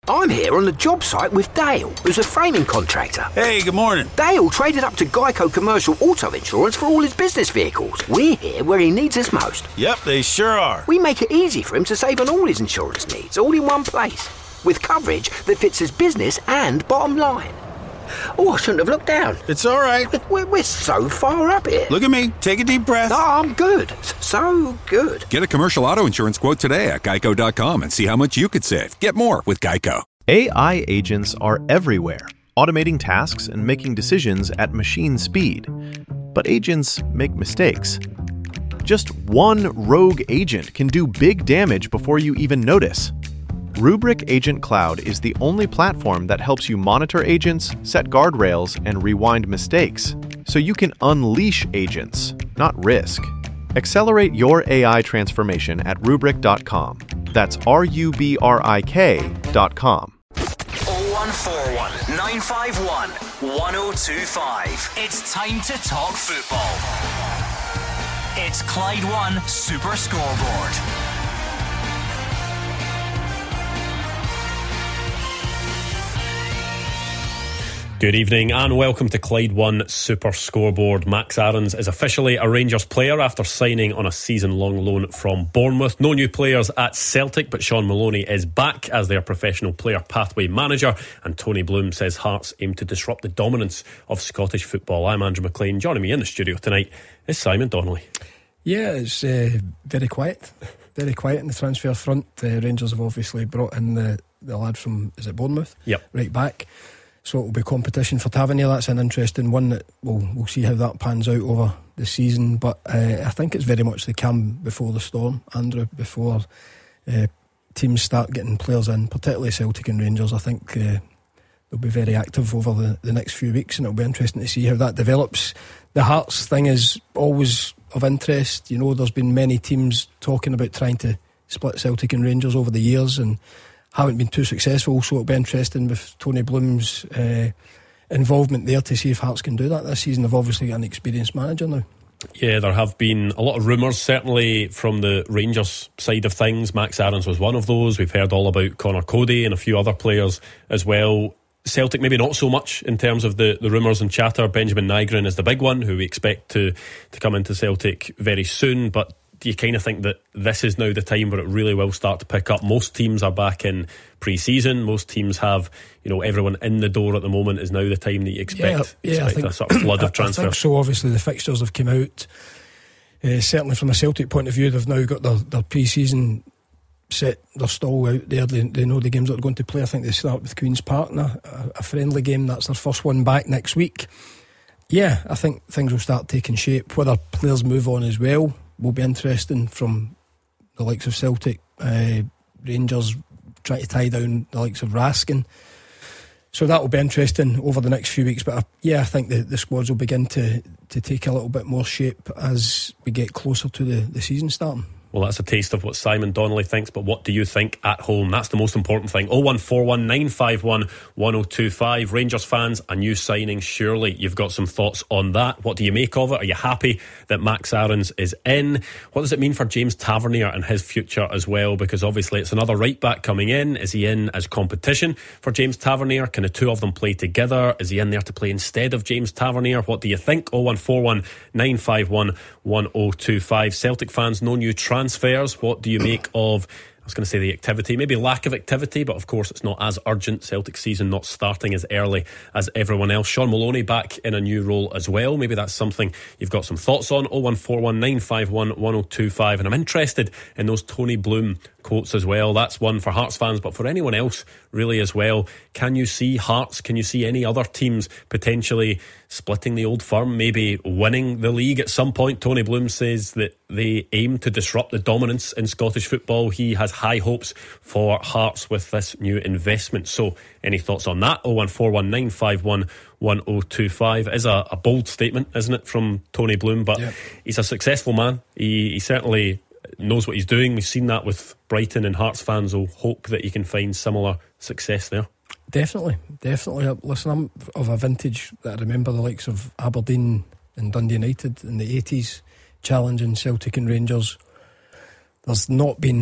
I'm here on the job site with Dale, who's a framing contractor. Hey, good morning. Dale traded up to Geico Commercial Auto Insurance for all his business vehicles. We're here where he needs us most. Yep, they sure are. We make it easy for him to save on all his insurance needs, all in one place, with coverage that fits his business and bottom line. Oh, I shouldn't have looked down. It's all right. We're so far up here. Look at me. Take a deep breath. Oh, I'm good. So good. Get a commercial auto insurance quote today at geico.com and see how much you could save. Get more with Geico. AI agents are everywhere, automating tasks and making decisions at machine speed. But agents make mistakes. Just one rogue agent can do big damage before you even notice. Rubrik Agent Cloud is the only platform that helps you monitor agents, set guardrails, and rewind mistakes, so you can unleash agents, not risk. Accelerate your AI transformation at Rubrik.com. That's RUBRIK.com. 0141 951 1025. It's time to talk football. It's Clyde One Super Scoreboard. Good evening and welcome to Clyde One Super Scoreboard. Max Aarons is officially a Rangers player after signing on a season-long loan from Bournemouth. No new players at Celtic, but Sean Maloney is back as their professional player pathway manager, and Tony Bloom says Hearts aim to disrupt the dominance of Scottish football. I'm Andrew McLean. Joining me in the studio tonight is Simon Donnelly. Yeah, it's very quiet. Very quiet in the transfer front. Rangers have obviously brought in the lad from, is it Bournemouth? Yep. Right back. So it will be competition for Tavernier. That's an interesting one that we'll see how that pans out over the season. But I think it's very much the calm before the storm, Andrew, before teams start getting players in, particularly Celtic and Rangers. I think they'll be very active over the next few weeks, and it'll be interesting to see how that develops. The Hearts thing is always of interest. You know, there's been many teams talking about trying to split Celtic and Rangers over the years and haven't been too successful, so it'll be interesting with Tony Bloom's involvement there to see if Hearts can do that this season. They've obviously got an experienced manager now. Yeah, there have been a lot of rumours, certainly from the Rangers side of things. Max Aarons was one of those. We've heard all about Connor Cody and a few other players as well. Celtic maybe not so much in terms of the rumours and chatter. Benjamin Nygren is the big one who we expect to come into Celtic very soon, but do you kind of think that this is now the time where it really will start to pick up? Most teams are back in pre-season. Most teams have, everyone in the door at the moment. Is now the time that you expect I think, a sort of flood of transfers? I think so. Obviously the fixtures have come out. Certainly from a Celtic point of view, they've now got their pre-season set, their stall out there. They know the games that they're going to play. I think they start with Queen's Park, a friendly game. That's their first one back next week. Yeah, I think things will start taking shape. Whether players move on as well will be interesting, from the likes of Celtic, Rangers trying to tie down the likes of Raskin. So that will be interesting over the next few weeks. But I think the squads will begin to take a little bit more shape as we get closer to the season starting. Well, that's a taste of what Simon Donnelly thinks, but what do you think at home? That's the most important thing. 0141 951 1025. Rangers fans, a new signing, surely you've got some thoughts on that. What do you make of it? Are you happy that Max Aarons is in? What does it mean for James Tavernier and his future as well? Because obviously it's another right back coming in. Is he in as competition for James Tavernier? Can the two of them play together? Is he in there to play instead of James Tavernier? What do you think? 0141 951 1025. Celtic fans, no new transfers. What do you make of, I was going to say the activity, maybe lack of activity, but of course it's not as urgent. Celtic season not starting as early as everyone else. Sean Maloney back in a new role as well. Maybe that's something you've got some thoughts on. 0141 951 1025. And I'm interested in those Tony Bloom quotes as well. That's one for Hearts fans, but for anyone else really as well. Can you see Hearts, can you see any other teams potentially splitting the old firm, maybe winning the league at some point? Tony Bloom says that they aim to disrupt the dominance in Scottish football. He has high hopes for Hearts with this new investment. So any thoughts on that? 0141 951 1025. It is a bold statement, isn't it, from Tony Bloom, but he's a successful man. He certainly knows what he's doing. We've seen that with Brighton, and Hearts fans will hope that he can find similar success there. Definitely. Listen, I'm of a vintage that I remember the likes of Aberdeen and Dundee United in the 80s challenging Celtic and Rangers. There's not been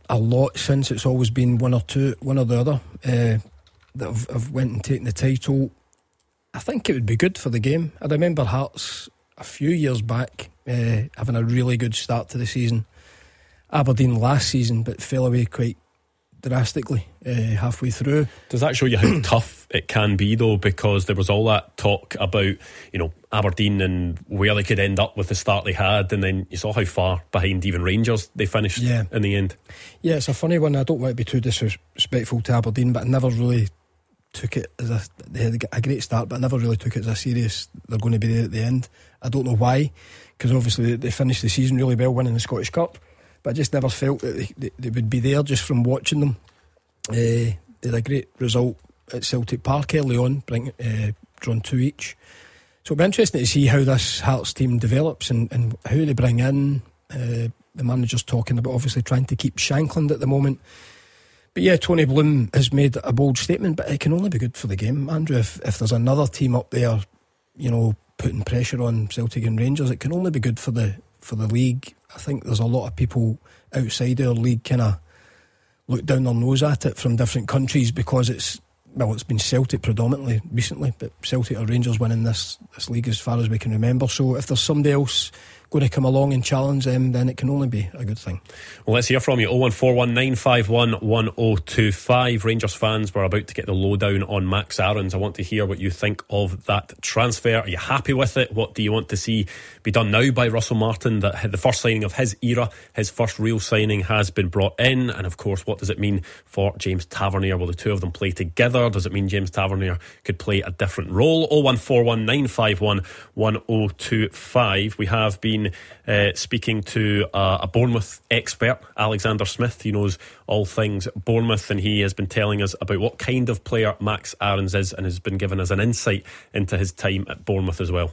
a lot since. It's always been one or the other that have went and taken the title. I think it would be good for the game. I remember Hearts a few years back having a really good start to the season. Aberdeen last season, but fell away quite drastically halfway through. Does that show you how tough it can be, though? Because there was all that talk about, Aberdeen and where they could end up with the start they had, and then you saw how far behind even Rangers they finished in the end. Yeah, it's a funny one. I don't want to be too disrespectful to Aberdeen, but I never really took it as they had a great start, but I never really took it as a serious they're going to be there at the end. I don't know why, because obviously they finished the season really well, winning the Scottish Cup, but I just never felt that they would be there just from watching them. They had a great result at Celtic Park early on, drawn 2 each. So it'll be interesting to see how this Hearts team develops and who they bring in. The manager's talking about obviously trying to keep Shankland at the moment. But yeah, Tony Bloom has made a bold statement, but it can only be good for the game, Andrew. If there's another team up there, putting pressure on Celtic and Rangers, it can only be good for the league. I think there's a lot of people outside our league kind of look down their nose at it from different countries because it's been Celtic predominantly recently, but Celtic or Rangers winning this league as far as we can remember. So if there's somebody else going to come along and challenge them, then it can only be a good thing. Well, let's hear from you. 01419511025. Rangers fans, we're about to get the lowdown on Max Aarons. I want to hear what you think of that transfer. Are you happy with it? What do you want to see be done now by Russell Martin? That the first signing of his era, his first real signing, has been brought in. And of course, what does it mean for James Tavernier? Will the two of them play together? Does it mean James Tavernier could play a different role? 01419511025. We have been speaking to a Bournemouth expert, Alexander Smith. He knows all things Bournemouth, and he has been telling us about what kind of player Max Aarons is, and has been giving us an insight into his time at Bournemouth as well.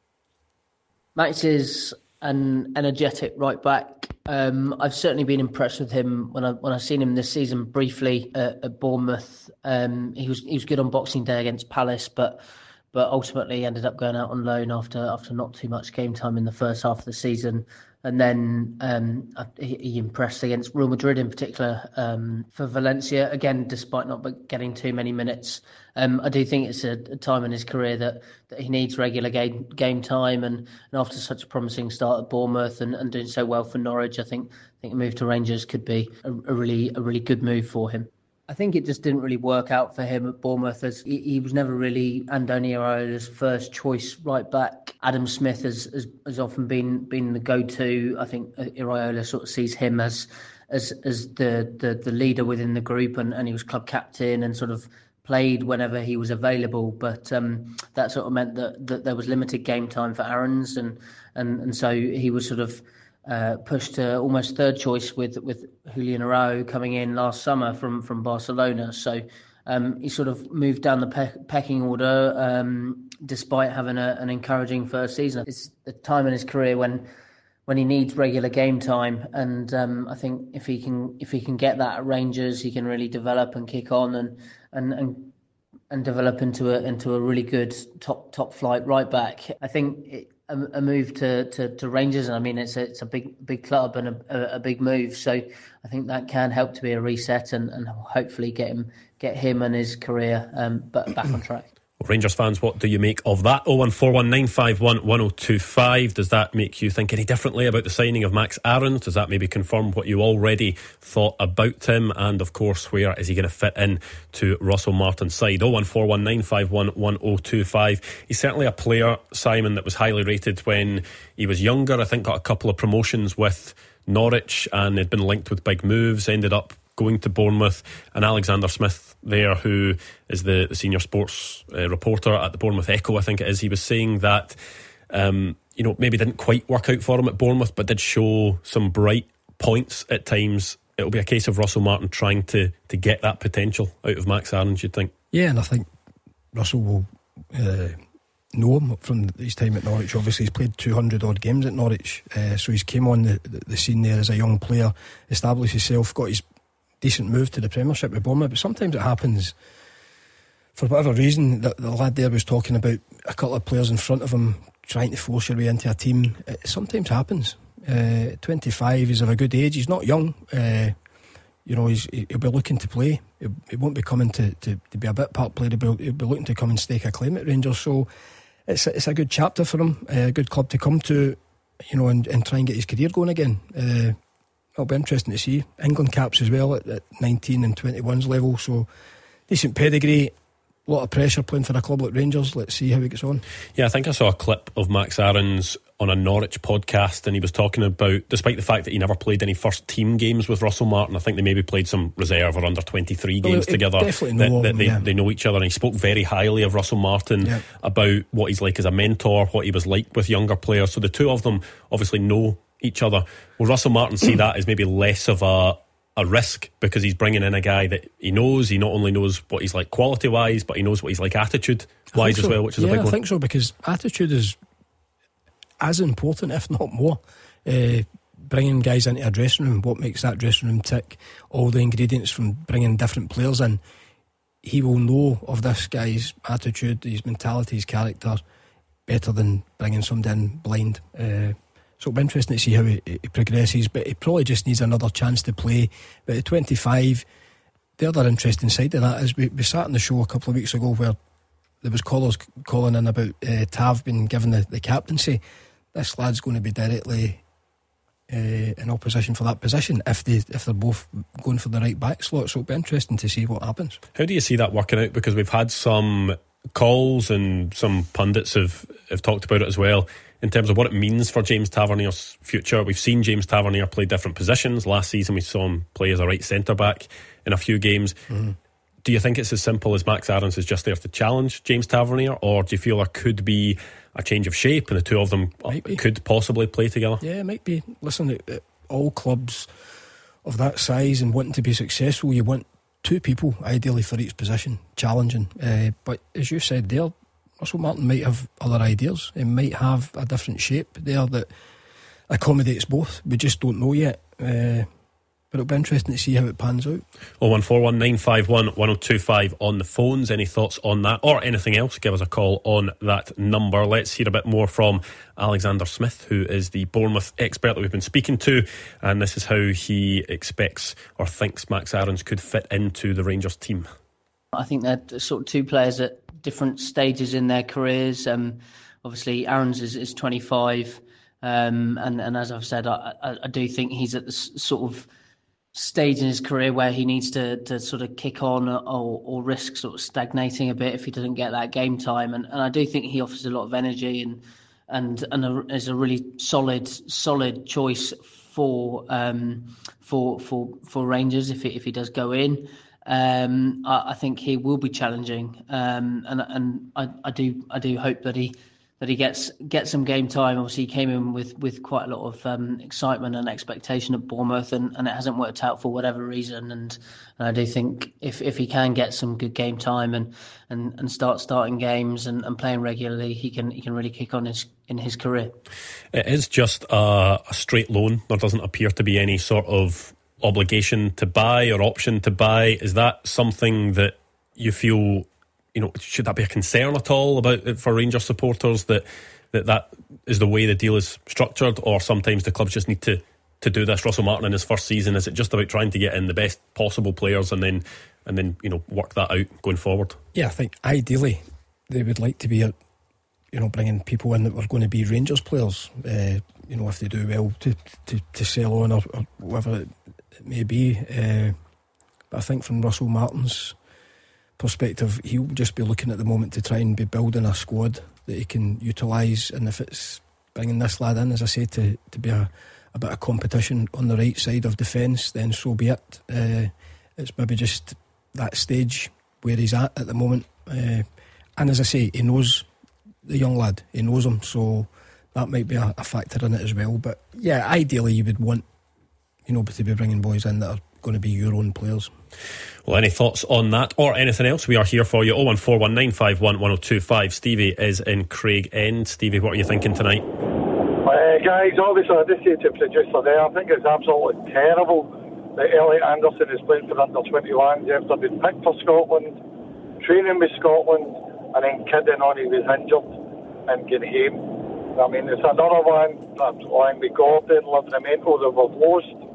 Max is an energetic right back. I've certainly been impressed with him when I've seen him this season briefly at Bournemouth. He was good on Boxing Day against Palace, but ultimately ended up going out on loan after not too much game time in the first half of the season. And then he impressed against Real Madrid in particular, for Valencia, again, despite not getting too many minutes. I do think it's a time in his career that he needs regular game time, and after such a promising start at Bournemouth and doing so well for Norwich, I think a move to Rangers could be a really good move for him. I think it just didn't really work out for him at Bournemouth, as he was never really Andoni Iraola's first choice right back. Adam Smith has often been the go-to. I think Iraola sort of sees him as the leader within the group, and he was club captain and sort of played whenever he was available. But that sort of meant that there was limited game time for Aarons, and so he was sort of pushed to almost third choice with Julian Arau coming in last summer from Barcelona. So he sort of moved down the pecking order despite having an encouraging first season. It's a time in his career when he needs regular game time, and I think if he can get that at Rangers, he can really develop and kick on and develop into a really good top flight right back. I think a move to Rangers, and I mean it's a big club and a big move, so I think that can help to be a reset and hopefully get him and his career back on track. Well, Rangers fans, what do you make of that? 01419511025. Does that make you think any differently about the signing of Max Aarons? Does that maybe confirm what you already thought about him? And of course, where is he going to fit in to Russell Martin's side? 01419511025. He's certainly a player, Simon, that was highly rated when he was younger. I think got a couple of promotions with Norwich and had been linked with big moves, ended up going to Bournemouth. And Alexander Smith there, who is the senior sports reporter at the Bournemouth Echo, I think it is, he was saying that maybe didn't quite work out for him at Bournemouth, but did show some bright points at times. It'll be a case of Russell Martin trying to get that potential out of Max Aarons, you'd think. Yeah, and I think Russell will know him from his time at Norwich. Obviously he's played 200 odd games at Norwich, so he's came on the scene there as a young player, established himself, got his decent move to the Premiership with Bournemouth. But sometimes it happens for whatever reason. The lad there was talking about a couple of players in front of him trying to force your way into a team. It sometimes happens. 25, he's of a good age, he's not young. he'll be looking to play. He won't be coming to be a bit part player. He'll be looking to come and stake a claim at Rangers. So it's a good chapter for him, a good club to come to, and try and get his career going again. It'll be interesting to see. England caps as well at 19 and 21's level, so decent pedigree. A lot of pressure playing for a club like Rangers. Let's see how he gets on. Yeah, I think I saw a clip of Max Aarons on a Norwich podcast, and he was talking about, despite the fact that he never played any first team games with Russell Martin, I think they maybe played some reserve or under 23 games together. They know each other, and he spoke very highly of Russell Martin, about what he's like as a mentor, what he was like with younger players. So the two of them obviously know each other. Will Russell Martin see that as maybe less of a risk, because he's bringing in a guy that he knows? He not only knows what he's like quality wise, but he knows what he's like attitude wise as well, which is a big one. I think so, because attitude is as important, if not more. Bringing guys into a dressing room, what makes that dressing room tick, all the ingredients from bringing different players in. He will know of this guy's attitude, his mentality, his character better than bringing somebody in blind. So it'll be interesting to see how he progresses, but he probably just needs another chance to play. But at 25, the other interesting side of that is we sat on the show a couple of weeks ago where there was callers calling in about Tav being given the captaincy. This lad's going to be directly in opposition for that position if they're both going for the right back slot. So it'll be interesting to see what happens. How do you see that working out? Because we've had some calls and some pundits have talked about it as well, in terms of what it means for James Tavernier's future. We've seen James Tavernier play different positions. Last season we saw him play as a right centre-back in a few games. Do you think it's as simple as Max Aarons is just there to challenge James Tavernier, or do you feel there could be a change of shape and the two of them could possibly play together? Yeah, it might be. Listen, at all clubs of that size and wanting to be successful, you want two people ideally for each position challenging. But as you said there, Russell Martin might have other ideas. He might have a different shape there that accommodates both. We just don't know yet. But it'll be interesting to see how it pans out. 0141951 1025 on the phones. Any thoughts on that or anything else, give us a call on that number. Let's hear a bit more from Alexander Smith, who is the Bournemouth expert that we've been speaking to, and this is how he expects or thinks Max Aarons could fit into the Rangers team. I think they're sort of two players at different stages in their careers. Obviously Aarons is 25, and as I've said, I do think he's at the sort of stage in his career where he needs to sort of kick on or risk sort of stagnating a bit if he doesn't get that game time. And I do think he offers a lot of energy and is a really solid choice for Rangers if he does go in. I think he will be challenging, and I do hope that he gets some game time. Obviously, he came in with quite a lot of excitement and expectation at Bournemouth, and it hasn't worked out for whatever reason. And I do think if he can get some good game time and starting games and playing regularly, he can really kick on in his career. It is just a straight loan. There doesn't appear to be any sort of obligation to buy or option to buy. Is that something that you feel, should that be a concern at all about for Rangers supporters, that is the way the deal is structured, or sometimes the clubs just need to do this? Russell Martin in his first season, is it just about trying to get in the best possible players and then work that out going forward? Yeah, I think ideally they would like to be bringing people in that were going to be Rangers players, if they do well to sell on or whatever it may be. But I think from Russell Martin's perspective, he'll just be looking at the moment to try and be building a squad that he can utilise, and if it's bringing this lad in, as I say, to be a bit of competition on the right side of defence, then so be it. It's maybe just that stage where he's at the moment, and as I say, he knows the young lad, he knows him, so that might be a factor in it as well. But yeah, ideally you would want to be bringing boys in that are going to be your own players. Well, any thoughts on that or anything else, we are here for you. 01419511025. Stevie is in Craig End. Stevie, what are you thinking tonight? Guys, obviously I just say to producer there, I think it's absolutely terrible that Elliot Anderson is playing for under 21s after being picked for Scotland, training with Scotland, and then kidding on he was injured and getting home. I mean, it's another one, along with Gordon, Livramento, that we've lost.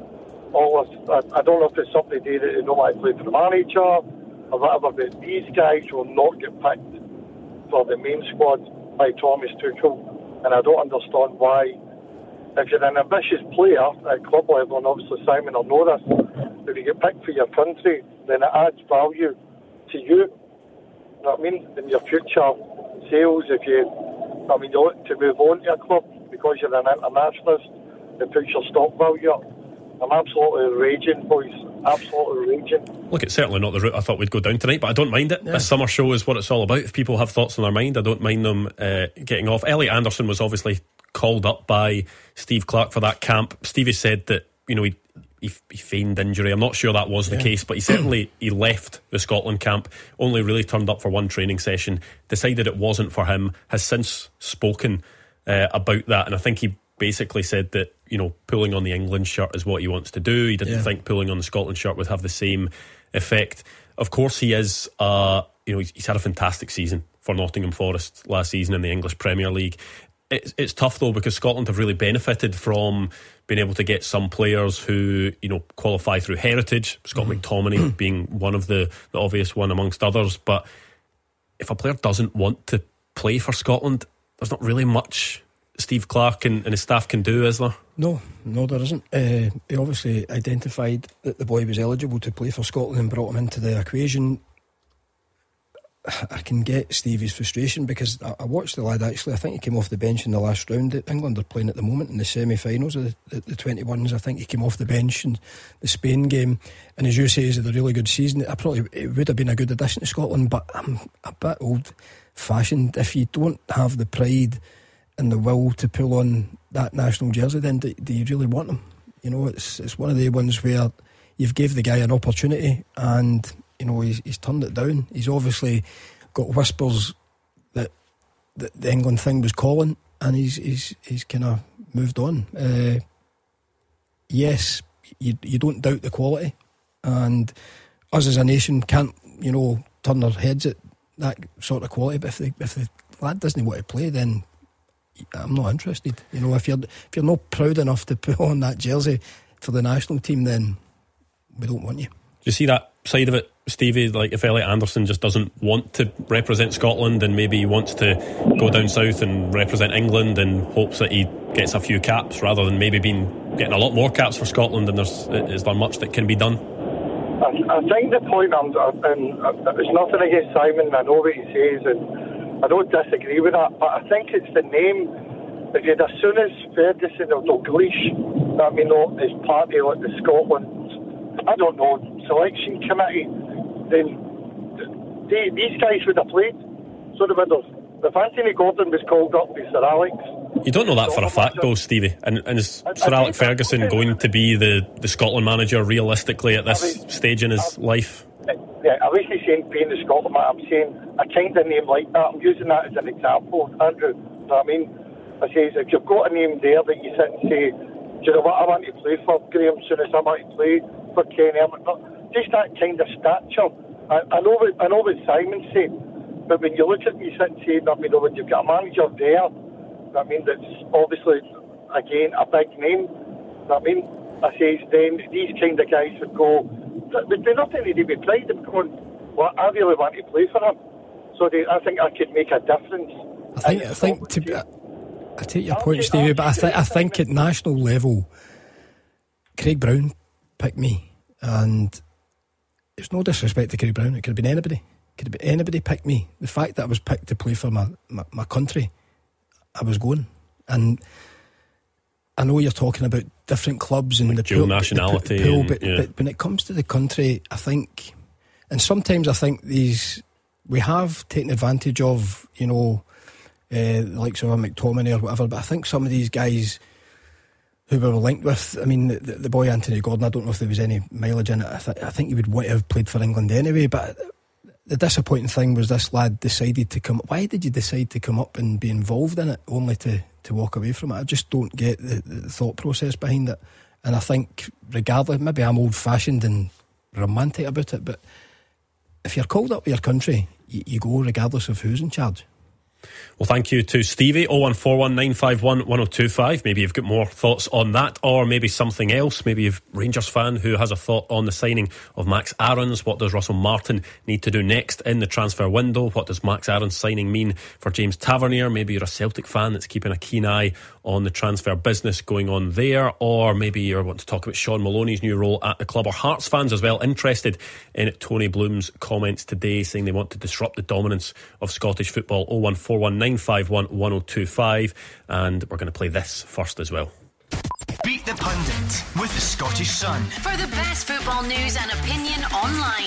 I don't know if it's something they do that they don't want to play for the manager or whatever, but these guys will not get picked for the main squad by Thomas Tuchel, and I don't understand why. If you're an ambitious player at club level, and obviously Simon will know this, if you get picked for your country, then it adds value to you. You know what I mean? In your future sales, if you look to move on to a club because you're an internationalist, it puts your stock value up. I'm absolutely raging, boys. Absolutely raging. Look, it's certainly not the route I thought we'd go down tonight, but I don't mind it. Yeah. A summer show is what it's all about. If people have thoughts on their mind, I don't mind them getting off. Elliot Anderson was obviously called up by Steve Clarke for that camp. Stevie said that, you know, he feigned injury. I'm not sure that was the case, but he left the Scotland camp, only really turned up for one training session, decided it wasn't for him, has since spoken about that, and I think he basically said that, you know, pulling on the England shirt is what he wants to do. He didn't think pulling on the Scotland shirt would have the same effect. Of course, he is, he's had a fantastic season for Nottingham Forest last season in the English Premier League. It's tough though, because Scotland have really benefited from being able to get some players who, you know, qualify through heritage. Scott McTominay being one of the obvious one amongst others. But if a player doesn't want to play for Scotland, there's not really much Steve Clarke and his staff can do, is there? No, there isn't. He obviously identified that the boy was eligible to play for Scotland and brought him into the equation. I can get Stevie's frustration, because I watched the lad actually. I think he came off the bench in the last round. England are playing at the moment in the semi-finals of the 21s. I think he came off the bench in the Spain game, and as you say, he's had a really good season. It would have been a good addition to Scotland, but I'm a bit old-fashioned. If you don't have the pride and the will to pull on that national jersey, then do you really want him? You know, it's one of the ones where you've gave the guy an opportunity and, you know, he's turned it down. He's obviously got whispers that the England thing was calling, and he's kind of moved on. Yes, you don't doubt the quality, and us as a nation can't, you know, turn our heads at that sort of quality. But if the lad doesn't want to play, then I'm not interested. You know, if you're not proud enough to put on that jersey for the national team, then we don't want you. Do you see that side of it, Stevie? Like, if Elliot Anderson just doesn't want to represent Scotland, and maybe he wants to go down south and represent England and hopes that he gets a few caps rather than maybe getting a lot more caps for Scotland, and is there much that can be done? I think the point, and it's nothing against Simon, I know what he says, and I don't disagree with that, but I think it's the name. If you'd as soon as Ferguson or Dalglish, is party like the Scotland, I don't know, selection committee, then these guys would have played. So they would have. If Anthony Gordon was called up by Sir Alex. You don't know that for a fact though, Stevie. And is Sir Alex Ferguson going to be the Scotland manager realistically at this stage in his life? Yeah, I wasn't saying being the Scotland man, I'm saying a kind of name like that. I'm using that as an example, Andrew. You know what I mean? I say, if you've got a name there that you sit and say, do you know what, I want to play for Graham Souness, I want to play for Ken Emmet. Just that kind of stature. I know what Simon said, but when you look at me, you sit and say, when you've got a manager there, that's obviously, again, a big name. I say, then these kind of guys would go, there'd be nothing to do with pride. They'd be going, well, I really want to play for him. So I think I could make a difference. I take your point, Stevie, but I think at national level, Craig Brown picked me, and it's no disrespect to Craig Brown. It could have been anybody. Anybody picked me. The fact that I was picked to play for my country, I was going. And I know you're talking about different clubs and the dual nationality, the pool, but when it comes to the country, I think, and sometimes I think we have taken advantage of, you know, the likes of a McTominay or whatever, but I think some of these guys who we were linked with, I mean, the boy Anthony Gordon, I don't know if there was any mileage in it. I think he would want to have played for England anyway, but the disappointing thing was this lad decided to come. Why did you decide to come up and be involved in it only to walk away from it? I just don't get the thought process behind it. And I think regardless, maybe I'm old fashioned and romantic about it, but if you're called up to your country, you go regardless of who's in charge. Well, thank you to Stevie. 0141 951 1025. Maybe you've got more thoughts on that, or maybe something else. Maybe you've Rangers fan who has a thought on the signing of Max Aarons. What does Russell Martin need to do next in the transfer window? What does Max Aarons signing mean for James Tavernier? Maybe you're a Celtic fan that's keeping a keen eye on the transfer business going on there, or maybe you want to talk about Sean Maloney's new role at the club, or Hearts fans as well interested in Tony Bloom's comments today saying they want to disrupt the dominance of Scottish football. 0141 951 1025, and we're going to play this first as well. Beat the Pundit with the Scottish Sun. For the best football news and opinion online,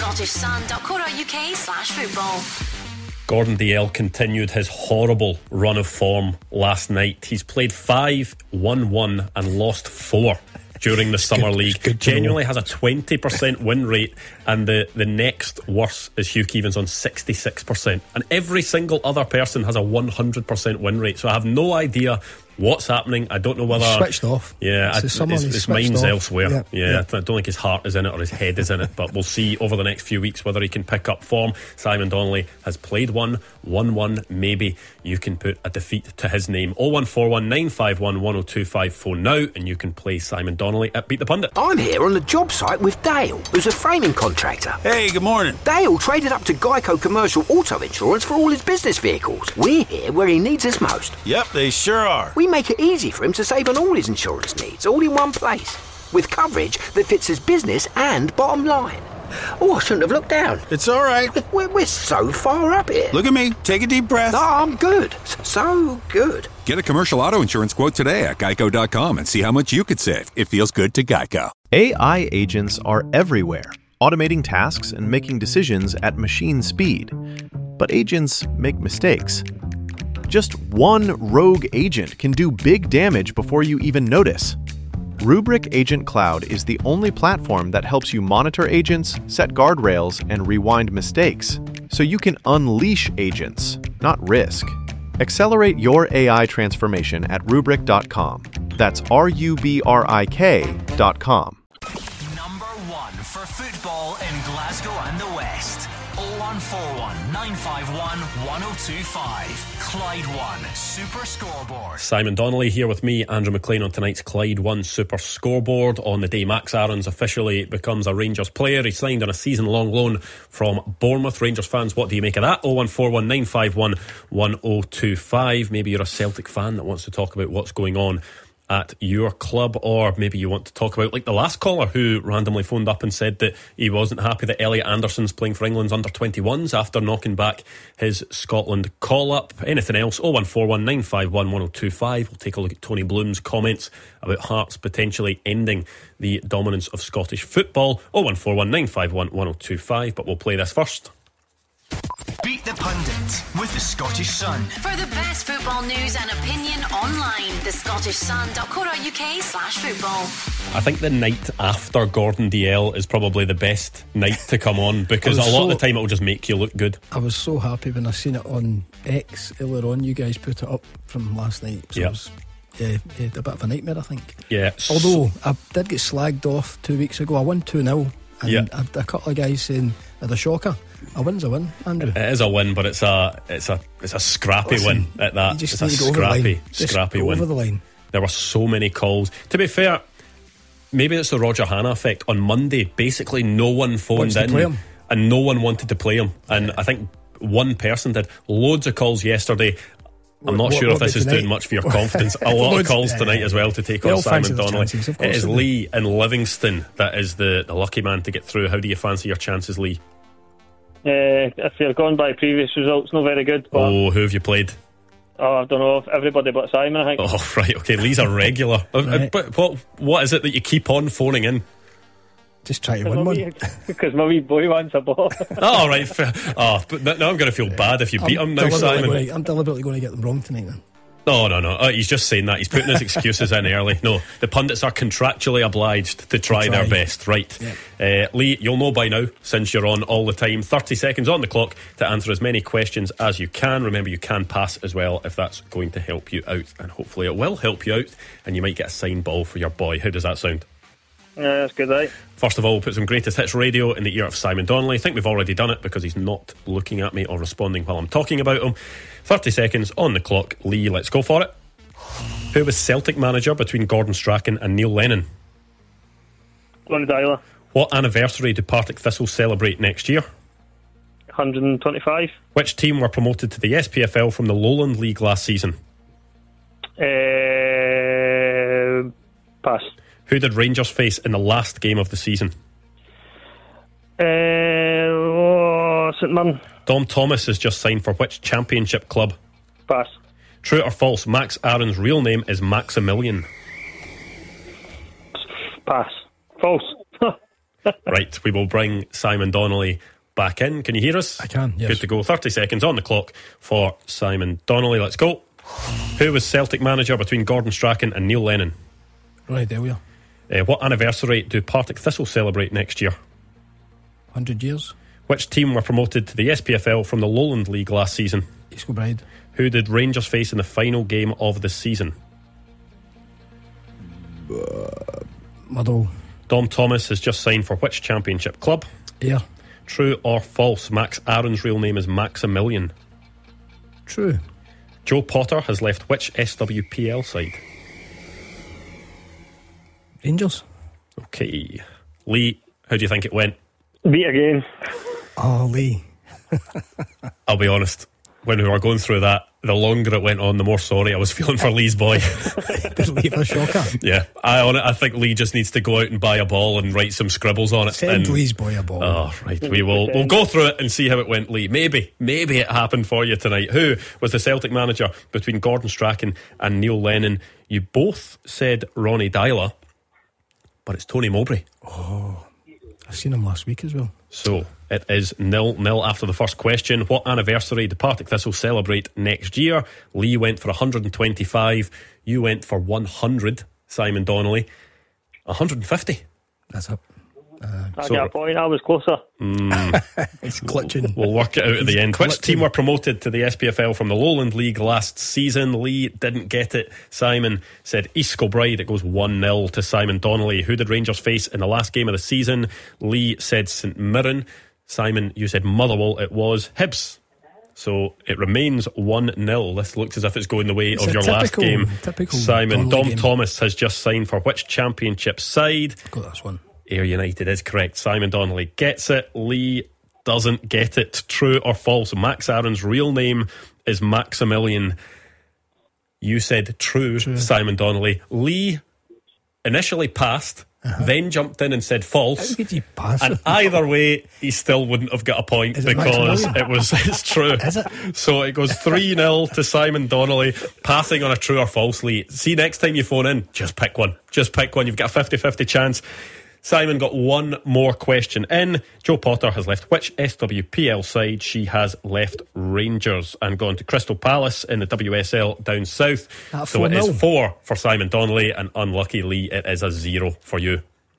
thescottishsun.co.uk/football. Gordon Dalziel continued his horrible run of form last night. He's played 5, won 1 and lost 4 during the Summer League. Genuinely has a 20% win rate, and the next worst is Hugh Keevins on 66%, and every single other person has a 100% win rate. So I have no idea what's happening. I don't know whether switched off. Yeah, his mind's elsewhere. Yeah, I don't think his heart is in it or his head is in it, but we'll see over the next few weeks whether he can pick up form. Simon Donnelly has played 1, won 1. Maybe you can put a defeat to his name. 0141 951 1025 phone now, and you can play Simon Donnelly at Beat the Pundit. I'm here on the job site with Dale, who's a framing contractor. Hey, good morning. Dale traded up to Geico Commercial Auto Insurance for all his business vehicles. We're here where he needs us most. Yep, they sure are. We make it easy for him to save on all his insurance needs, all in one place, with coverage that fits his business and bottom line. Oh, I shouldn't have looked down. It's all right. We're so far up here. Look at me. Take a deep breath. No, I'm good. So good. Get a commercial auto insurance quote today at geico.com and see how much you could save. It feels good to Geico. AI agents are everywhere, automating tasks and making decisions at machine speed. But agents make mistakes. Just one rogue agent can do big damage before you even notice. Rubrik Agent Cloud is the only platform that helps you monitor agents, set guardrails, and rewind mistakes, so you can unleash agents, not risk. Accelerate your AI transformation at Rubrik.com. That's RUBRIK.com. Number 1 for football in Glasgow and the West. 0141 951 1025. Clyde One Super Scoreboard. Simon Donnelly here with me, Andrew McLean, on tonight's Clyde One Super Scoreboard. On the day Max Aarons officially becomes a Rangers player, he signed on a season-long loan from Bournemouth. Rangers fans, what do you make of that? 0141 951 1025. Maybe you're a Celtic fan that wants to talk about what's going on at your club, or maybe you want to talk about, like the last caller who randomly phoned up and said that he wasn't happy that Elliot Anderson's playing for England's under-21s after knocking back his Scotland call-up. Anything else? 0141 951 1025. We'll take a look at Tony Bloom's comments about Hearts potentially ending the dominance of Scottish football. 0141 951 1025. But we'll play this first. Beat the Pundit with the Scottish Sun. For the best football news and opinion online, thescottishsun.co.uk/football. I think the night after Gordon Dalziel is probably the best night to come on, because a lot of the time it will just make you look good. I was so happy when I seen it on X earlier on. You guys put it up from last night. So yeah. It was, a bit of a nightmare, I think. Yeah. Although I did get slagged off 2 weeks ago. I won 2-0, and I had a couple of guys saying "Are the shocker." A win's a win, Andrew. It is a win, but it's a scrappy win at that. It's a scrappy win. Over the line. There were so many calls. To be fair, maybe it's the Roger Hanna effect. On Monday, basically no one phoned in and no one wanted to play him. And I think one person did. Loads of calls yesterday. I'm not sure if this is doing much for your confidence. A lot of calls tonight as well to take on Simon Donnelly. It is Lee in Livingston that is the lucky man to get through. How do you fancy your chances, Lee? If you're going by previous results, not very good. But who have you played? I don't know. Everybody but Simon, I think. Oh, right, okay. Lee's a regular. Right. But what is it that you keep on phoning in? Just try to win one. Because my wee boy wants a ball. Oh, right. But now I'm going to feel bad if you beat him now, Simon. I'm deliberately going to get them wrong tonight then. No. He's just saying that. He's putting his excuses in early. No, the pundits are contractually obliged to try their best. Right. Yeah. Lee, you'll know by now, since you're on all the time, 30 seconds on the clock to answer as many questions as you can. Remember, you can pass as well if that's going to help you out. And hopefully it will help you out, and you might get a signed ball for your boy. How does that sound? Yeah, that's good, right? First of all, we'll put some greatest hits radio in the ear of Simon Donnelly. I think we've already done it because he's not looking at me or responding while I'm talking about him. 30 seconds on the clock. Lee, let's go for it. Who was Celtic manager between Gordon Strachan and Neil Lennon? Ronnie Dyler. What anniversary do Partick Thistle celebrate next year? 125. Which team were promoted to the SPFL from the Lowland League last season? Pass. Who did Rangers face in the last game of the season? St Mirren. Dom Thomas has just signed for which championship club? Pass. True or false, Max Aaron's real name is Maximilian? Pass. False. Right, we will bring Simon Donnelly back in. Can you hear us? I can, yes. Good to go. 30 seconds on the clock for Simon Donnelly. Let's go. Who was Celtic manager between Gordon Strachan and Neil Lennon? Ronnie Delia. What anniversary do Partick Thistle celebrate next year? 100 years. Which team were promoted to the SPFL from the Lowland League last season? East Kilbride. Who did Rangers face in the final game of the season? Motherwell. Dom Thomas has just signed for which championship club? Ayr. True or false, Max Aaron's real name is Maximilian? True. Joe Potter has left which SWPL side? Rangers. Okay. Lee, how do you think it went? Beat again. Oh, Lee. I'll be honest, when we were going through that, the longer it went on, the more sorry I was feeling for Lee's boy. Did Lee have a shocker? Yeah, I think Lee just needs to go out and buy a ball and write some scribbles on it. Send Lee's boy a ball. Oh, right. We'll go through it and see how it went, Lee. Maybe it happened for you tonight. Who was the Celtic manager between Gordon Strachan and Neil Lennon? You both said Ronnie Dyler, but it's Tony Mowbray. Oh, I've seen him last week as well. So it is 0-0 after the first question. What anniversary do Partick Thistle celebrate next year? Lee went for 125. You went for 100, Simon Donnelly. 150. That's up. I get a point. I was closer. It's clutching. We'll work it out at the end. Which team were promoted to the SPFL from the Lowland League last season? Lee didn't get it. Simon said East Kilbride. It goes 1-0 to Simon Donnelly. Who did Rangers face in the last game of the season? Lee said St Mirren. Simon, you said Motherwell. It was Hibs. So it remains 1-0. This looks as if it's going the way of your last game. Simon, Dom Thomas has just signed for which championship side? Got this one. Ayr United is correct. Simon Donnelly gets it. Lee doesn't get it. True or false? Max Aaron's real name is Maximilian. You said true. Simon Donnelly. Lee initially passed, then jumped in and said false. How could you pass? And either way, he still wouldn't have got a point because it's true. Is it? So it goes 3-0 to Simon Donnelly, passing on a true or false. Lee, see, next time you phone in, just pick one. Just pick one. You've got a 50-50 chance. Simon got one more question in. Joe Potter has left which SWPL side? She has left Rangers and gone to Crystal Palace in the WSL down south. So it is 4 for Simon Donnelly, and unlucky Lee, it is a 0 for you.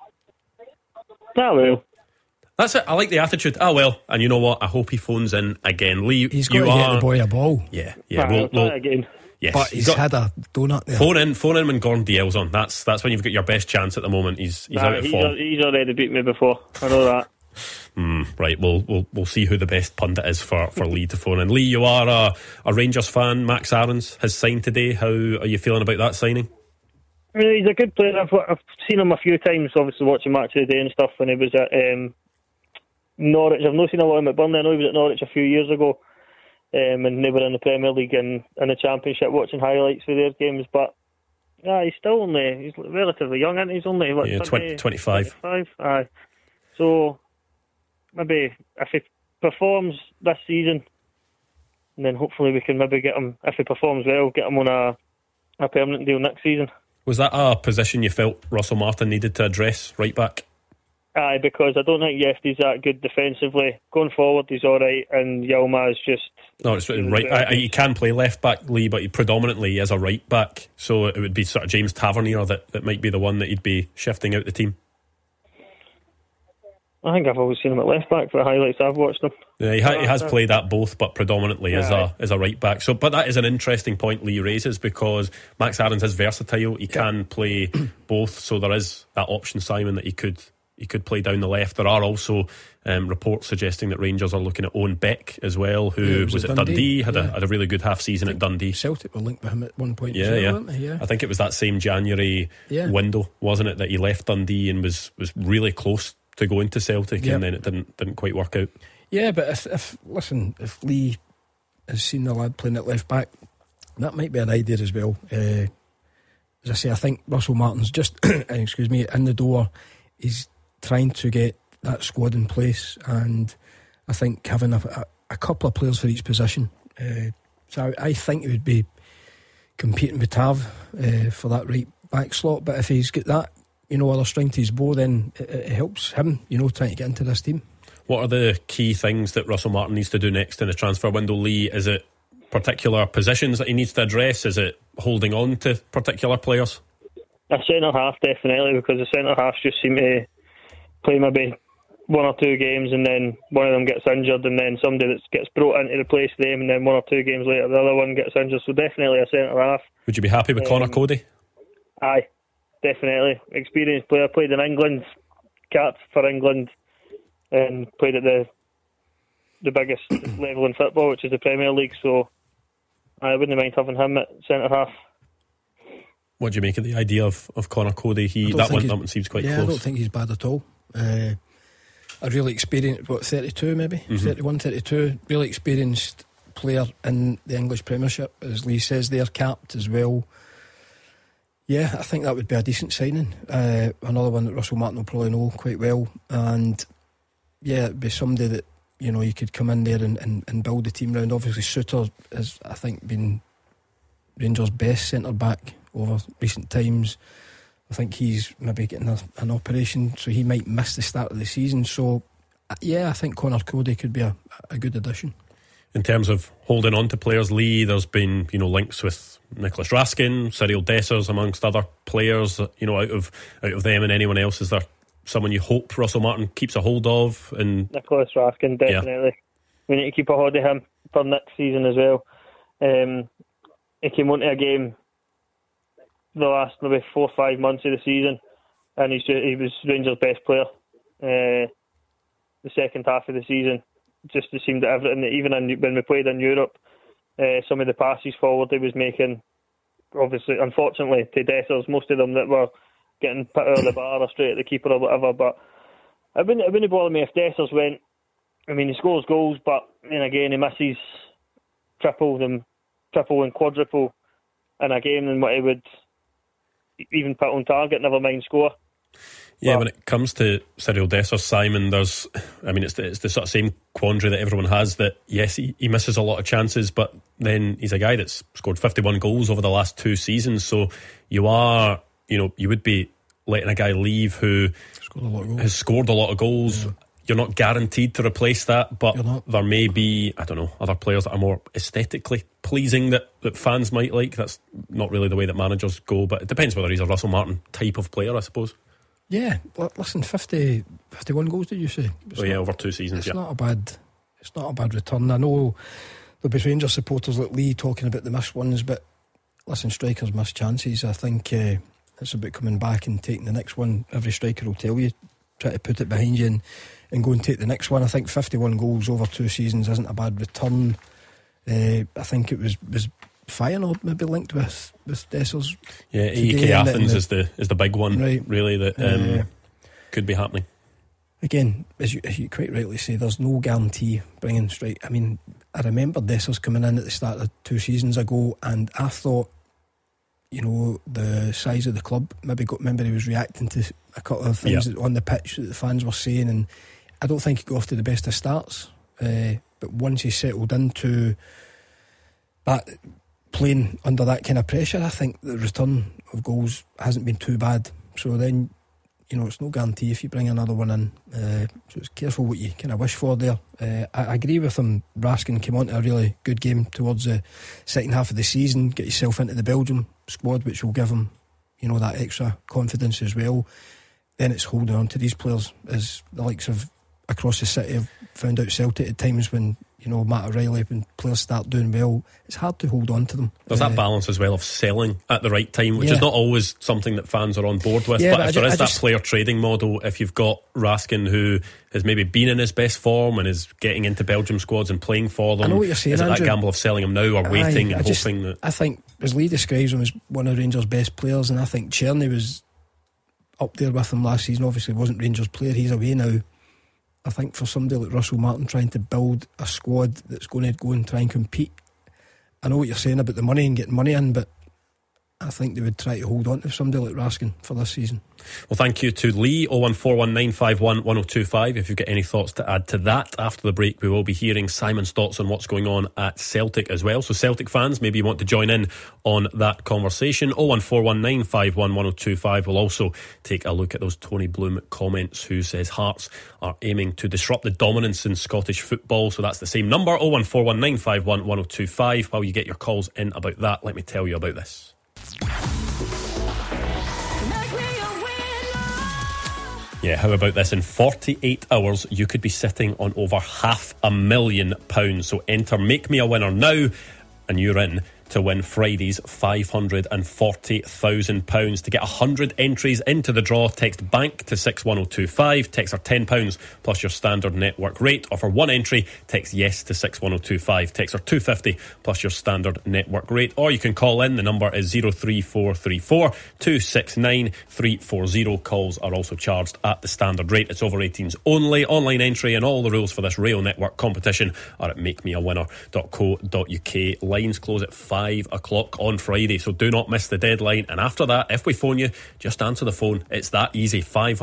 Ah, well. That's it. I like the attitude. Ah, well. And you know what? I hope he phones in again. Lee, he's got to get the boy a ball. Yeah. We'll again. Yes, but he's had a donut there. Phone in when Gordon Dalziel's on. That's when you've got your best chance at the moment. He's out of form. He's already beat me before. I know that. Right, we'll see who the best pundit is for Lee to phone in. Lee, you are a Rangers fan. Max Aarons has signed today. How are you feeling about that signing? I mean, he's a good player. I've seen him a few times, obviously watching Match of the Day and stuff when he was at Norwich. I've not seen a lot of him at Burnley. I know he was at Norwich a few years ago. And they were in the Premier League and in the Championship watching highlights for their games, but he's still he's relatively young, isn't he? He's only 25. 25. Aye. So maybe if he performs this season, then hopefully we can maybe get him, if he performs well, get him on a permanent deal next season. Was that a position you felt Russell Martin needed to address, right back? Aye, because I don't think Yefty's that good defensively. Going forward, he's alright, and Yilmaz just... No, it's right. He can play left back, Lee, but he predominantly is a right back. So it would be sort of James Tavernier that might be the one that he'd be shifting out the team. I think I've always seen him at left back for the highlights I've watched him. Yeah, he has played at both, but predominantly as a right back. So, but that is an interesting point Lee raises, because Max Aarons is versatile. He can play both, so there is that option, Simon, that he could play down the left. There are also reports suggesting that Rangers are looking at Owen Beck as well, who was at Dundee, had a really good half season at Dundee. Celtic were linked with him at one point. Weren't they? I think it was that same January window, wasn't it, that he left Dundee and was really close to going to Celtic, and then it didn't quite work out. Yeah, but if Lee has seen the lad playing at left back, that might be an idea as well. As I say, I think Russell Martin's just in the door. He's trying to get that squad in place, and I think having a couple of players for each position. So I think he would be competing with Tav for that right back slot. But if he's got that, other string to his bow, then it helps him, trying to get into this team. What are the key things that Russell Martin needs to do next in the transfer window, Lee? Is it particular positions that he needs to address? Is it holding on to particular players? A centre half, definitely, because the centre halves just seem to play maybe one or two games and then one of them gets injured, and then somebody that gets brought in to replace them, and then 1 or 2 games later the other one gets injured. So definitely a centre half. Would you be happy with Connor Cody? Aye, definitely. Experienced player, played in England, capped for England, and played at the biggest level in football, which is the Premier League. So I wouldn't mind having him at centre half. What do you make of the idea of Connor Cody? That one seems quite close. I don't think he's bad at all. A really experienced, 32 maybe? 31, 32. Really experienced player in the English Premiership, as Lee says there, capped as well. Yeah, I think that would be a decent signing. Another one that Russell Martin will probably know quite well. And yeah, it'd be somebody that, you could come in there and build the team around. Obviously, Suter has, I think, been Rangers' best centre-back over recent times. I think he's maybe getting an operation, so he might miss the start of the season. So yeah, I think Connor Cody could be a good addition. In terms of holding on to players, Lee, there's been links with Nicholas Raskin, Cyril Dessers, amongst other players. Out of them and anyone else, is there someone you hope Russell Martin keeps a hold of? And Nicholas Raskin, definitely. We need to keep a hold of him for next season as well. He came onto a game the last maybe 4 or 5 months of the season, and he was Rangers' best player. The second half of the season, just it seemed that everything, even when we played in Europe, some of the passes forward he was making, obviously, unfortunately, to Dessers, most of them that were getting put out of the bar or straight at the keeper or whatever. But it wouldn't bother me if Dessers went. I mean, he scores goals, but then again, he misses triple and quadruple in a game than what he would even put on target, never mind score. Yeah, when it comes to Cyril Dessers, Simon, it's the sort of same quandary that everyone has, that yes, he misses a lot of chances, but then he's a guy that's scored 51 goals over the last 2 seasons. So you would be letting a guy leave who has scored a lot of goals. Yeah. You're not guaranteed to replace that, but there may be, I don't know, other players that are more aesthetically pleasing that fans might like. That's not really the way that managers go, but it depends whether he's a Russell Martin type of player, I suppose. Yeah, listen, 51 goals, did you say? Over 2 seasons. It's not a bad return. I know there'll be Rangers supporters like Lee talking about the missed ones, but listen, strikers miss chances. I think it's about coming back and taking the next one. Every striker will tell you, try to put it behind you and go and take the next one. I think 51 goals over 2 seasons isn't a bad return. I think it was Feyenoord maybe linked with Dessers. Yeah, AEK Athens is the big one, right, really, that could be happening. Again, as you quite rightly say, there's no guarantee bringing strike. I mean, I remember Dessers coming in at the start of 2 seasons ago, and I thought, the size of the club, remember he was reacting to a couple of things on the pitch that the fans were saying, and I don't think he got off to the best of starts, but once he settled into that, playing under that kind of pressure, I think the return of goals hasn't been too bad. So then, it's no guarantee if you bring another one in, so it's careful what you kind of wish for there. I agree with him. Raskin came on to a really good game towards the second half of the season, get yourself into the Belgium squad, which will give him that extra confidence as well. Then it's holding on to these players, as the likes of across the city have found out Celtic at times when, you know, Matt O'Reilly, when players start doing well, it's hard to hold on to them. There's that balance as well of selling at the right time, which is not always something that fans are on board with. But if there is that player trading model, if you've got Raskin who has maybe been in his best form and is getting into Belgium squads and playing for them, I know what you're saying, is it Andrew, that gamble of selling him now or waiting and hoping that... I think, as Lee describes him, as one of Rangers' best players, and I think Czerny was up there with him last season. Obviously wasn't Rangers' player, he's away now. I think for somebody like Russell Martin trying to build a squad that's going to go and try and compete, I know what you're saying about the money and getting money in, but I think they would try to hold on to somebody like Raskin for this season. Well, thank you to Lee. 01419511025 if you've got any thoughts to add to that. After the break, we will be hearing Simon's thoughts on what's going on at Celtic as well. So Celtic fans, maybe you want to join in on that conversation. 01419511025. We'll also take a look at those Tony Bloom comments, who says Hearts are aiming to disrupt the dominance in Scottish football. So that's the same number, 01419511025. While you get your calls in about that, let me tell you about this. Yeah, how about this? In 48 hours, you could be sitting on over £500,000. So enter Make Me a Winner now, and you're in to win Friday's £540,000. To get 100 entries into the draw, text BANK to 61025. Text are £10 plus your standard network rate. Or for one entry, text YES to 61025. Text are $2.50 plus your standard network rate. Or you can call in. The number is 03434 269 340. Calls are also charged at the standard rate. It's over 18s only. Online entry and all the rules for this Rail Network competition are at makemeawinner.co.uk. Lines close at 5 o'clock on Friday, so do not miss the deadline. And after that, if we phone you, just answer the phone. It's that easy.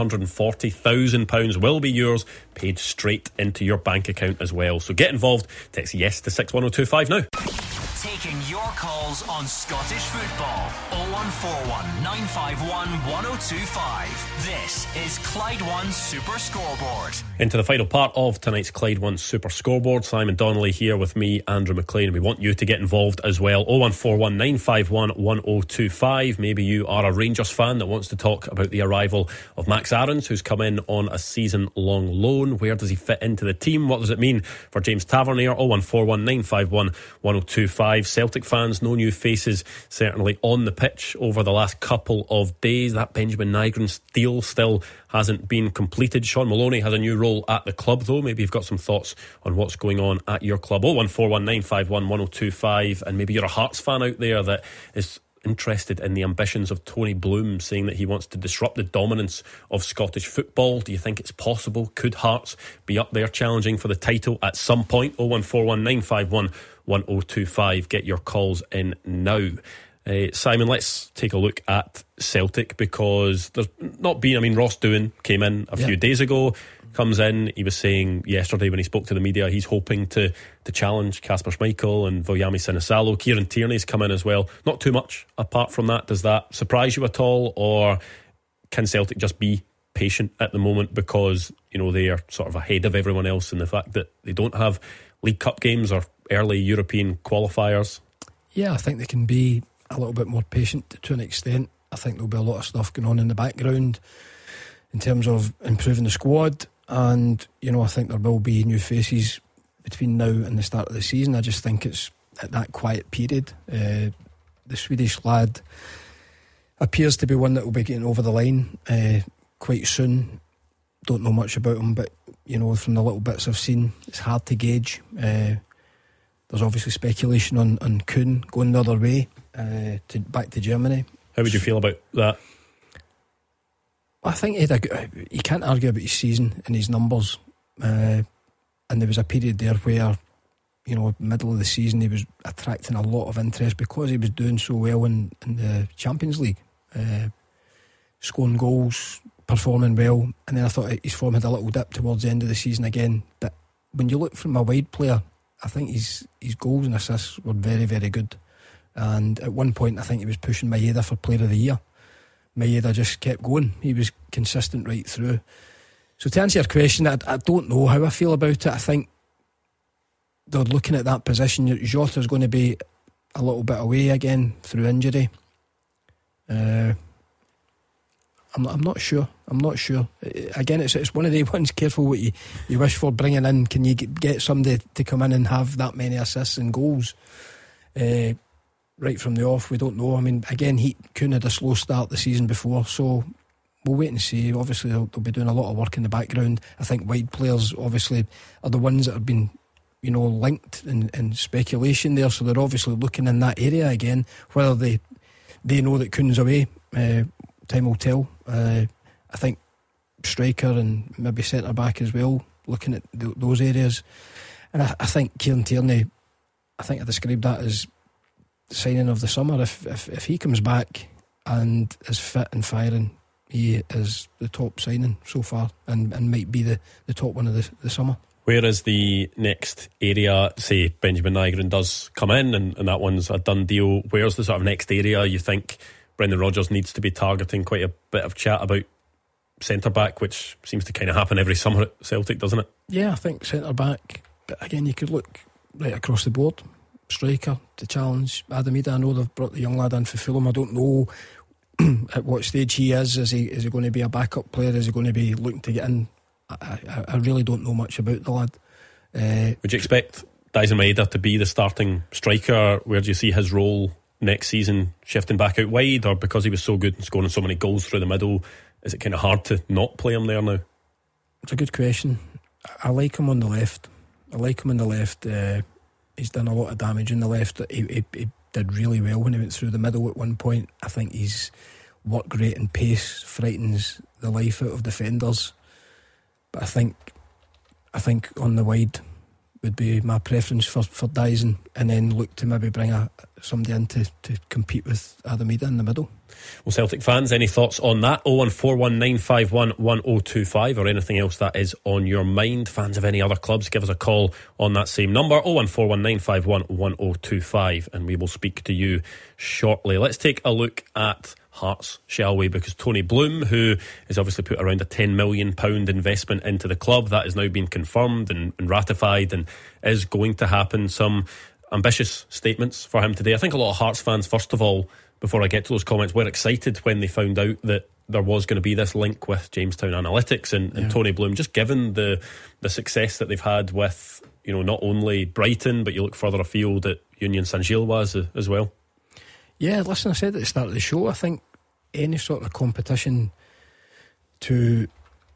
£540,000 will be yours, paid straight into your bank account as well. So get involved. Text YES to 61025 now. Taking your calls on Scottish football. 0141 951 1025. This is Clyde One Super Scoreboard. Into the final part of tonight's Clyde One Super Scoreboard. Simon Donnelly here with me, Andrew McLean, and we want you to get involved as well. 0141 951 1025. Maybe you are a Rangers fan that wants to talk about the arrival of Max Aarons, who's come in on a season-long loan. Where does he fit into the team? What does it mean for James Tavernier? 0141 951 1025. Celtic fans, no new faces certainly on the pitch over the last couple of days. That Benjamin Nygren deal still hasn't been completed. Sean Maloney has a new role at the club though. Maybe you've got some thoughts on what's going on at your club. 01419 951 1025. And maybe you're a Hearts fan out there that is interested in the ambitions of Tony Bloom, saying that he wants to disrupt the dominance of Scottish football. Do you think it's possible? Could Hearts be up there challenging for the title at some point? 01419 951 1025. Get your calls in now. Simon, let's take a look at Celtic, because there's not been, Ross Doohan came in a few days ago, comes in, he was saying yesterday when he spoke to the media he's hoping to challenge Kasper Schmeichel and Voyami Sinisalo. Kieran Tierney's come in as well. Not too much apart from that. Does that surprise you at all, or can Celtic just be patient at the moment because, you know, they are sort of ahead of everyone else in the fact that they don't have League Cup games or early European qualifiers? Yeah, I think they can be a little bit more patient to an extent. I think there'll be a lot of stuff going on in the background in terms of improving the squad, and, you know, I think there will be new faces between now and the start of the season. I just think it's at that quiet period. The Swedish lad appears to be one that will be getting over the line quite soon. Don't know much about him, but, you know, from the little bits I've seen, it's hard to gauge. There's obviously speculation on Kuhn going the other way, back to Germany. How would you feel about that? I think you can't argue about his season and his numbers. And there was a period there where, you know, middle of the season, he was attracting a lot of interest because he was doing so well in the Champions League, scoring goals, performing well. And then I thought his form had a little dip towards the end of the season again. But when you look from a wide player, I think his goals and assists were very, very good. And at one point, I think he was pushing Maeda for Player of the Year. Maeda just kept going. He was consistent right through. So to answer your question, I don't know how I feel about it. I think they're looking at that position. Jota's going to be a little bit away again through injury. I I'm not sure. Again, it's one of the ones. Careful what you wish for bringing in. Can you get somebody to come in and have that many assists and goals right from the off? We don't know. I mean, again, Kuhn had a slow start the season before, so we'll wait and see. Obviously, they'll be doing a lot of work in the background. I think wide players obviously are the ones that have been, linked in speculation there. So they're obviously looking in that area again. Whether they know that Kuhn's away, time will tell. I think striker and maybe centre back as well, looking at those areas. And I think Kieran Tierney, I think I described that as the signing of the summer. If he comes back and is fit and firing, he is the top signing so far, and might be the top one of the summer. Where is the next area? Say Benjamin Nygren does come in and that one's a done deal. Where's the sort of next area you think Brendan Rodgers needs to be targeting? Quite a bit of chat about centre back, which seems to kind of happen every summer at Celtic, doesn't it? Yeah, I think centre back, but again, you could look right across the board. Striker to challenge Adam Ida. I know they've brought the young lad in for Fulham. I don't know at what stage he is. Is he going to be a backup player? Is he going to be looking to get in? I really don't know much about the lad. Would you expect Daizen Maeda to be the starting striker? Where do you see his role next season, shifting back out wide, or because he was so good and scoring so many goals through the middle, is it kind of hard to not play him there now? It's a good question. I like him on the left. He's done a lot of damage on the left. He did really well when he went through the middle at one point. I think he's work rate and pace frightens the life out of defenders. But I think on the wide would be my preference for Dyson, and then look to maybe bring somebody in to compete with Adam Ida in the middle. Well, Celtic fans, any thoughts on that? 01419511025, or anything else that is on your mind. Fans of any other clubs, give us a call on that same number, 01419511025, and we will speak to you shortly. Let's take a look at Hearts, shall we? Because Tony Bloom, who has obviously put around a £10 million investment into the club, that has now been confirmed and ratified and is going to happen. Some ambitious statements for him today. I think a lot of Hearts fans, first of all, before I get to those comments, were excited when they found out that there was going to be this link with Jamestown Analytics and Tony Bloom, just given the success that they've had with, not only Brighton, but you look further afield at Union Saint-Gilloise as well. Yeah, listen, I said at the start of the show, I think any sort of competition to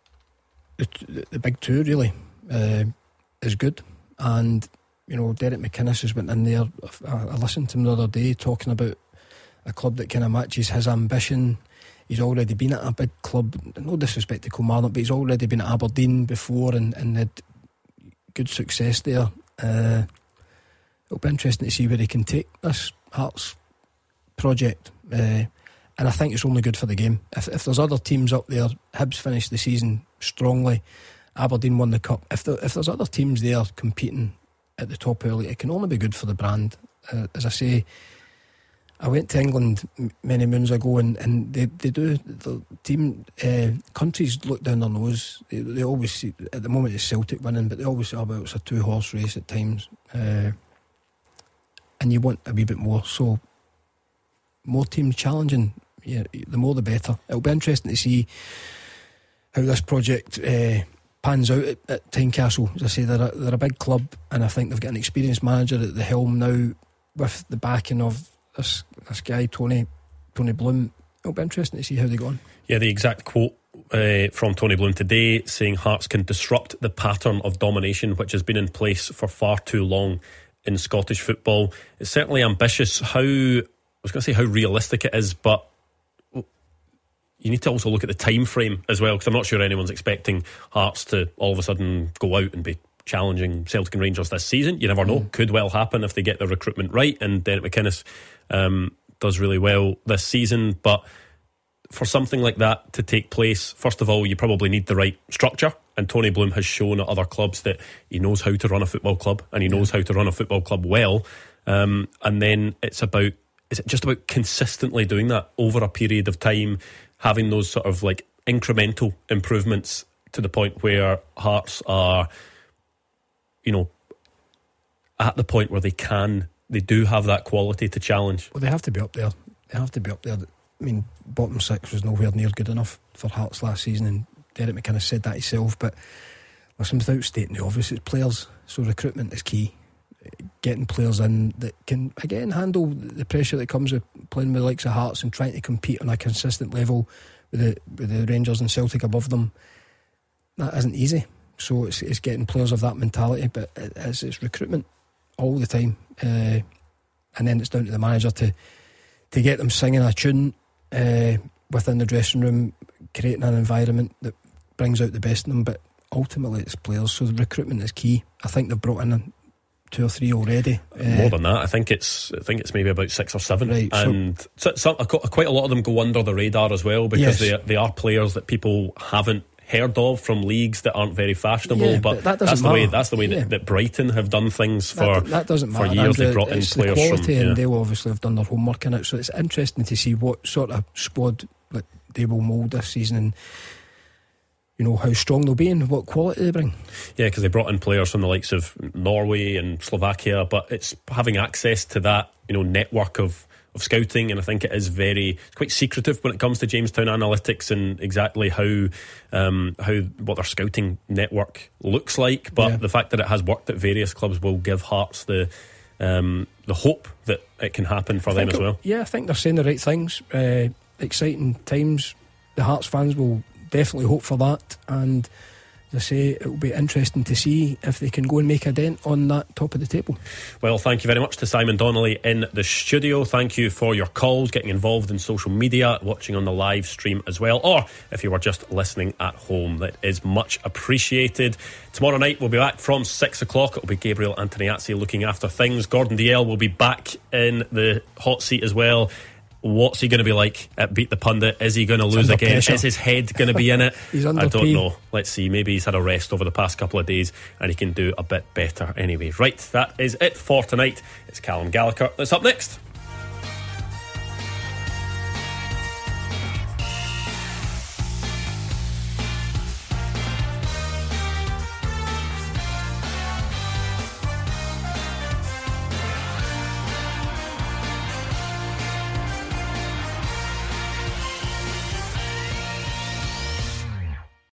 the big two really is good. And Derek McInnes has went in there. I listened to him the other day talking about a club that kind of matches his ambition. He's already been at a big club, no disrespect to Kilmarnock, but he's already been at Aberdeen before and had good success there. It'll be interesting to see where he can take this Hearts project, and I think it's only good for the game. If there's other teams up there, Hibs finished the season strongly, Aberdeen won the cup. If there's other teams there competing at the top early, it can only be good for the brand. As I say, I went to England many moons ago, and they do, the team countries look down their nose. They always see, at the moment it's Celtic winning, but they always say, it's a 2-horse race at times, and you want a wee bit more. So more teams challenging, the more the better. It'll be interesting to see how this project pans out at Tynecastle. As I say, they're a big club, and I think they've got an experienced manager at the helm now with the backing of this guy, Tony Bloom. It'll be interesting to see how they go on. Yeah, the exact quote from Tony Bloom today, saying Hearts can disrupt the pattern of domination which has been in place for far too long in Scottish football. It's certainly ambitious. I was going to say how realistic it is, but you need to also look at the time frame as well, because I'm not sure anyone's expecting Hearts to all of a sudden go out and be challenging Celtic and Rangers this season. You never know. Could well happen if they get the recruitment right, and Derek McInnes does really well this season. But for something like that to take place, first of all, you probably need the right structure, and Tony Bloom has shown at other clubs that he knows how to run a football club, and he knows how to run a football club well. And then is it just about consistently doing that over a period of time, having those sort of like incremental improvements to the point where Hearts are, at the point where they do have that quality to challenge. Well, they have to be up there. I mean, bottom 6 was nowhere near good enough for Hearts last season, and Derek McInnes said that himself. But listen, without stating the obvious, it's players. So recruitment is key. Getting players in that can again handle the pressure that comes with playing with the likes of Hearts and trying to compete on a consistent level with the Rangers and Celtic above them. That isn't easy. So it's getting players of that mentality, but it's recruitment all the time, and then it's down to the manager to get them singing a tune within the dressing room, creating an environment that brings out the best in them. But ultimately it's players, so the recruitment is key. I think they've brought in 2 or 3 already. More than that, I think it's maybe about 6 or 7, right, and quite a lot of them go under the radar as well, because they are players that people haven't heard of from leagues that aren't very fashionable. But that's the way that Brighton have done things for that doesn't matter. For years. They brought in it's players the quality, from, and they'll obviously have done their homework in it. So it's interesting to see what sort of squad that they will mould this season, and you know how strong they'll be and what quality they bring. Yeah, because they brought in players from the likes of Norway and Slovakia, but it's having access to that, you know, network of scouting, and I think it is quite secretive when it comes to Jamestown Analytics and exactly how what their scouting network looks like. But the fact that it has worked at various clubs will give Hearts the hope that it can happen for them as well. Yeah, I think they're saying the right things. Exciting times. The Hearts fans will definitely hope for that, and as I say, it will be interesting to see if they can go and make a dent on that top of the table. Well, thank you very much to Simon Donnelly in the studio. Thank you for your calls, getting involved in social media, watching on the live stream as well, or if you were just listening at home, that is much appreciated. Tomorrow night we'll be back from 6 o'clock. It'll be Gabriel Antoniazzi looking after things. Gordon Dalziel will be back in the hot seat as well. What's he going to be like at Beat the Pundit? Is he going to lose again? Pressure. Is his head going to be in it? He's under I don't P. know. Let's see. Maybe he's had a rest over the past couple of days and he can do a bit better anyway. Right, that is it for tonight. It's Callum Gallagher that's up next.